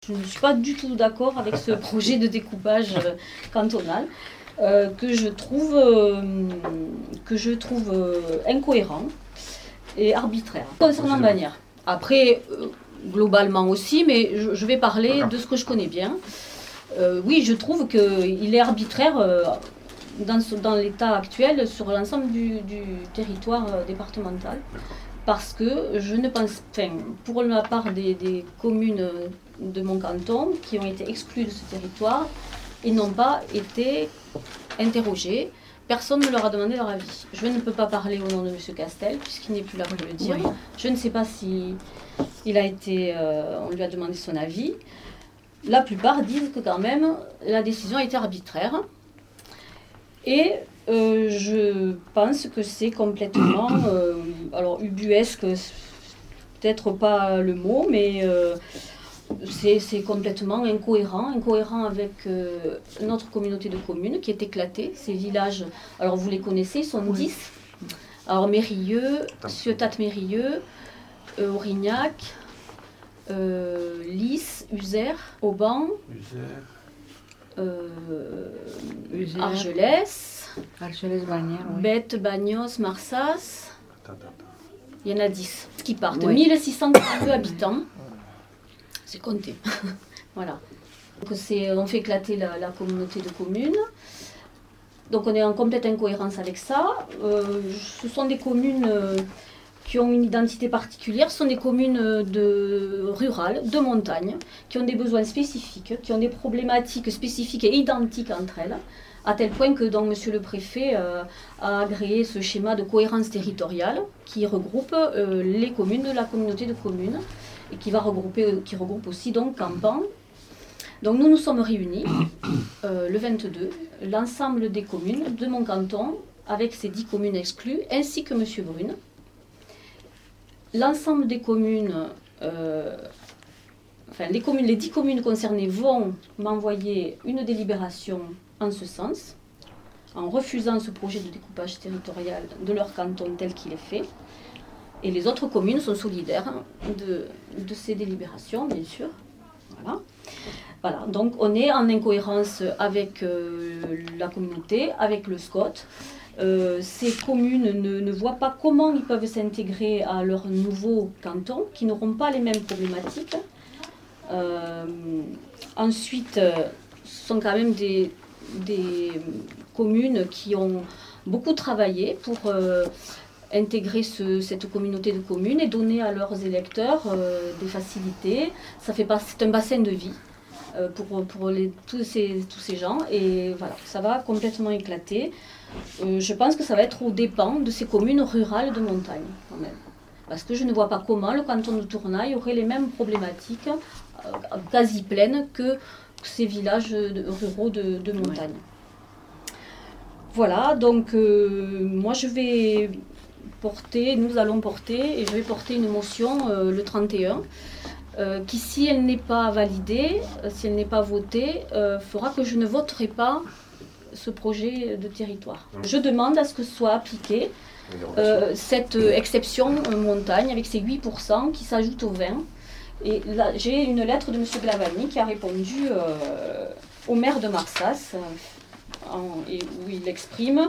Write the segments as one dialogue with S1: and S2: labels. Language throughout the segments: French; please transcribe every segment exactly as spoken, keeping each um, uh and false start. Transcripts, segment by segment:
S1: Je ne suis pas du tout d'accord avec ce projet de découpage euh, cantonal euh, que je trouve, euh, que je trouve euh, incohérent et arbitraire. Concernant Bagnères, après, euh, globalement aussi, mais je, je vais parler de ce que je connais bien. Euh, oui, je trouve qu'il est arbitraire euh, dans, ce, dans l'état actuel sur l'ensemble du, du territoire euh, départemental. Parce que je ne pense, enfin, pour la part des, des communes de mon canton qui ont été exclues de ce territoire, ils n'ont pas été interrogés. Personne ne leur a demandé leur avis. Je ne peux pas parler au nom de M. Castel, puisqu'il n'est plus là pour le dire. Oui. Je ne sais pas si il a été, euh, on lui a demandé son avis. La plupart disent que quand même, la décision a été arbitraire. Et euh, je pense que c'est complètement, euh, alors ubuesque, peut-être pas le mot, mais euh, c'est, c'est complètement incohérent, incohérent avec euh, notre communauté de communes qui est éclatée, ces villages, alors vous les connaissez, ils sont oui. dix, alors Mérilleux, Ciotat-Mérilleux, euh, Aurignac, euh, Lys, Uzère, Auban, Uzère. Euh, Uzère. Argelès,
S2: Argelès, Bagnères, oui.
S1: Bête, Bagnos, Marsas. Il y en a dix qui partent.
S2: Oui.
S1: mille six cent quarante-deux habitants. C'est compté. Voilà. Donc c'est, on fait éclater la, la communauté de communes. Donc on est en complète incohérence avec ça. Euh, ce sont des communes euh, qui ont une identité particulière. Ce sont des communes de, rurales, de montagne, qui ont des besoins spécifiques, qui ont des problématiques spécifiques et identiques entre elles, à tel point que donc, Monsieur le Préfet euh, a agréé ce schéma de cohérence territoriale qui regroupe euh, les communes de la communauté de communes et qui, va regrouper, qui regroupe aussi donc Campan. Donc nous nous sommes réunis euh, le vingt-deux, l'ensemble des communes de mon canton, avec ces dix communes exclues, ainsi que Monsieur Brune. L'ensemble des communes, euh, enfin les communes, les dix communes concernées vont m'envoyer une délibération en ce sens, en refusant ce projet de découpage territorial de leur canton tel qu'il est fait. Et les autres communes sont solidaires de, de ces délibérations, bien sûr. Voilà. Voilà. Donc on est en incohérence avec euh, la communauté, avec le S C O T. Euh, ces communes ne, ne voient pas comment ils peuvent s'intégrer à leur nouveau canton, qui n'auront pas les mêmes problématiques. Euh, ensuite, euh, ce sont quand même des, des communes qui ont beaucoup travaillé pour euh, intégrer ce, cette communauté de communes et donner à leurs électeurs euh, des facilités. Ça fait pas, c'est un bassin de vie euh, pour, pour les, tous, ces, tous ces gens, et voilà, ça va complètement éclater. Euh, je pense que ça va être aux dépens de ces communes rurales de montagne, quand même. Parce que je ne vois pas comment le canton de Tournaille aurait les mêmes problématiques, euh, quasi pleines, que ces villages de, ruraux de, de montagne. Ouais. Voilà, donc euh, moi je vais porter, nous allons porter, et je vais porter une motion euh, le trente et un, euh, qui, si elle n'est pas validée, euh, si elle n'est pas votée, euh, fera que je ne voterai pas ce projet de territoire. Je demande à ce que soit appliquée euh, cette euh, exception euh, montagne avec ses huit pour cent qui s'ajoutent aux vingt. Et là, j'ai une lettre de M. Glavani qui a répondu euh, au maire de Marsas, euh, en, et où il exprime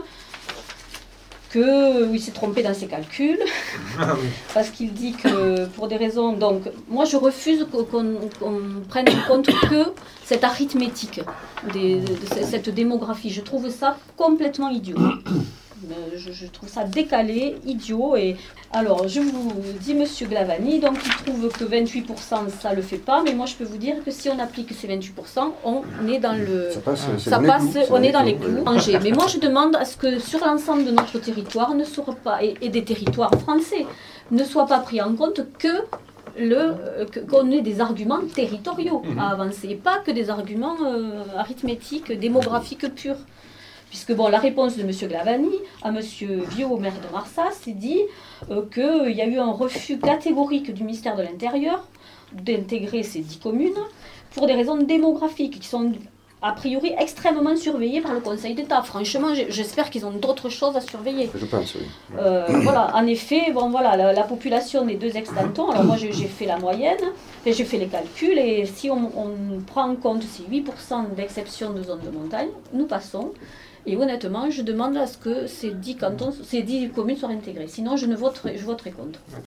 S1: qu'il s'est trompé dans ses calculs, parce qu'il dit que pour des raisons... Donc, moi je refuse qu'on, qu'on prenne en compte que cette arithmétique, des, de cette démographie. Je trouve ça complètement idiot. Je, je trouve ça décalé, idiot. Et alors, je vous dis, Monsieur Glavani, donc il trouve que vingt-huit pour cent, ça ne le fait pas, mais moi je peux vous dire que si on applique ces vingt-huit pour cent, on est dans le... Ça passe, ça passe on est dans les clous. Oui. Mais moi je demande à ce que sur l'ensemble de notre territoire, ne soit pas, et, et des territoires français, ne soit pas pris en compte que le, que, qu'on ait des arguments territoriaux mmh. à avancer, et pas que des arguments euh, arithmétiques, démographiques purs. Puisque bon, la réponse de M. Glavani à M. Viau, maire de Marsas, c'est dit euh, qu'il y a eu un refus catégorique du ministère de l'Intérieur d'intégrer ces dix communes pour des raisons démographiques qui sont a priori extrêmement surveillés par le Conseil d'État. Franchement, j'espère qu'ils ont d'autres choses à surveiller.
S2: Je pense, oui.
S1: Euh, voilà, en effet, bon, voilà, la, la population des deux ex-cantons, alors moi j'ai fait la moyenne, j'ai fait les calculs, et si on, on prend en compte ces huit pour cent d'exception de zone de montagne, nous passons. Et honnêtement, je demande à ce que ces dix cantons, ces dix communes soient intégrées. Sinon, je ne voterai, je voterai contre.